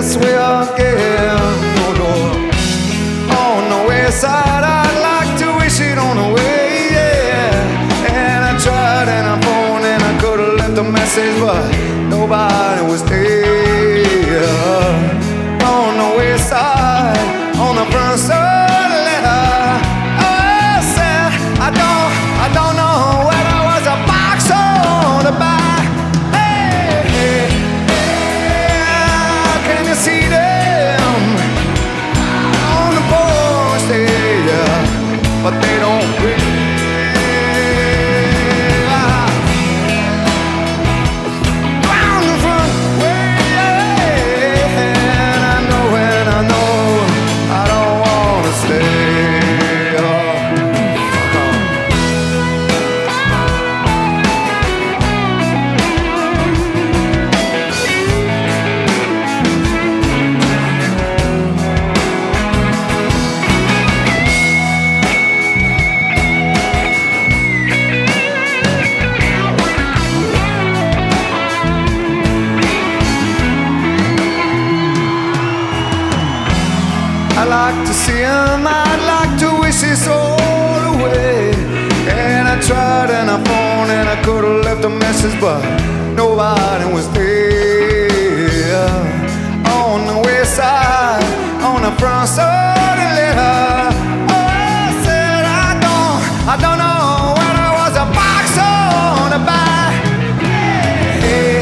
this way again. No, no. On the west side, I'd like to wish it on the way, yeah. And I tried and I phoned and I could have left a message, but nobody was there. On the west side, on the front side, letter, I said, I don't know whether it was a box or the back. Hey, hey, hey, can you see them on the porch there? But they don't wave. Round the front way, and I know I don't wanna stay. I'd like to see him, I'd like to wish this all away. And I tried and I phoned and I could have left a message, but nobody was there. On the west side, on the front side, and letter, I said I don't know whether it was a box or the back. Hey,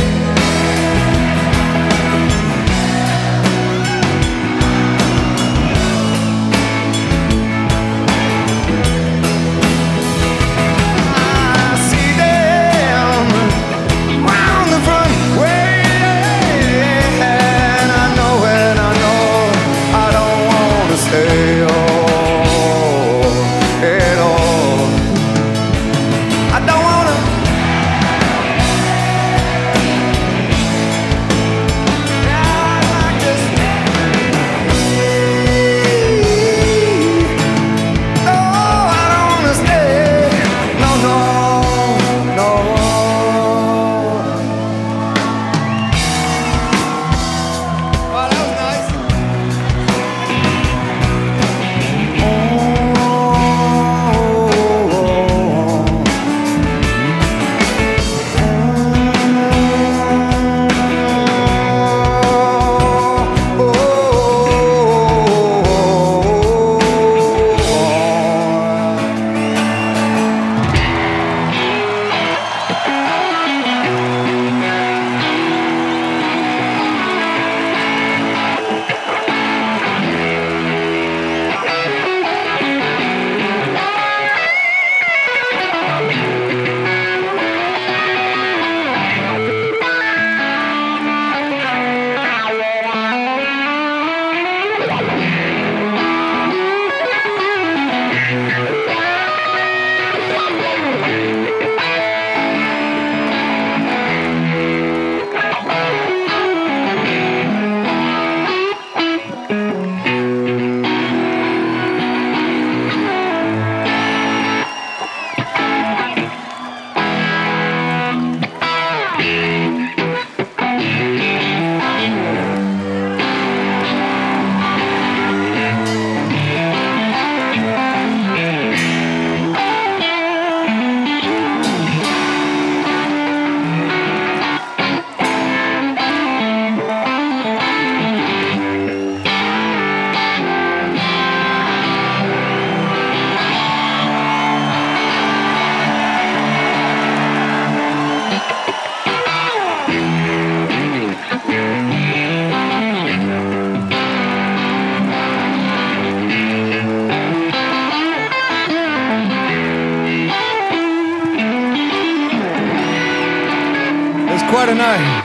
quite a night.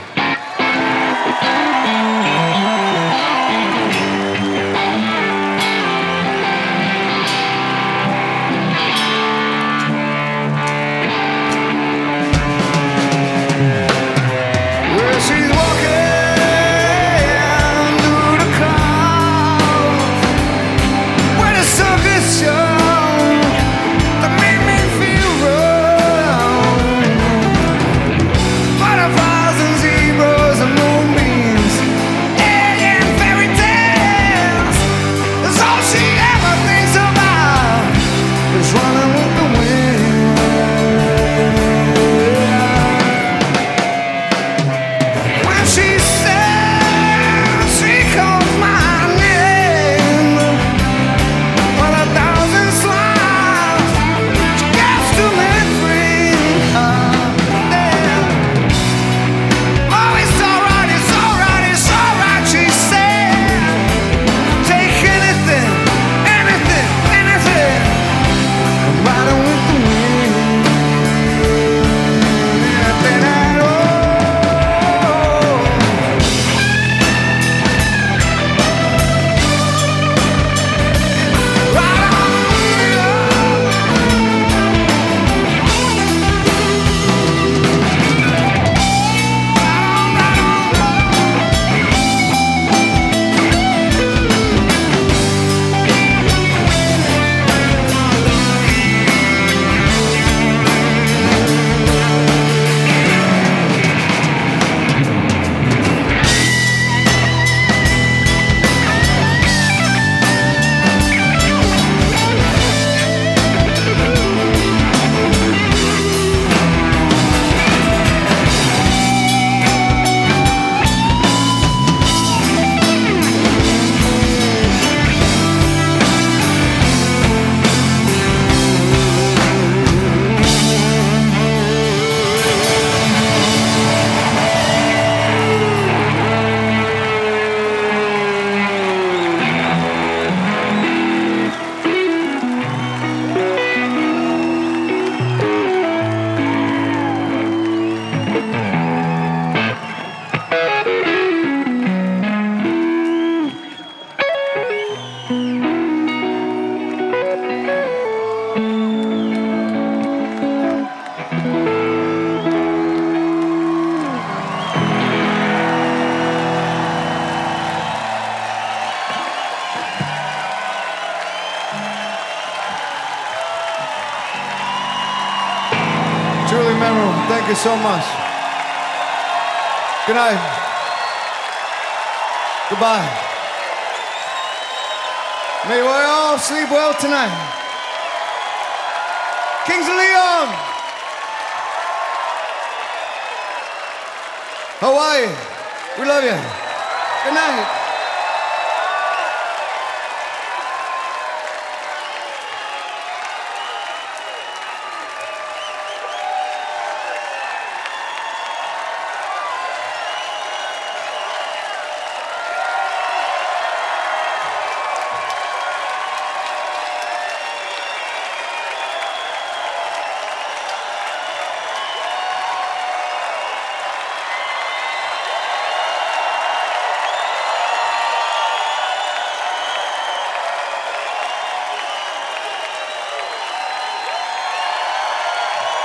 Thousands Thank you so much. Good night. Goodbye. May we all sleep well tonight. Kings of Leon. Hawaii. We love you. Good night.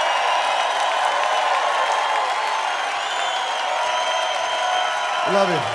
Love you.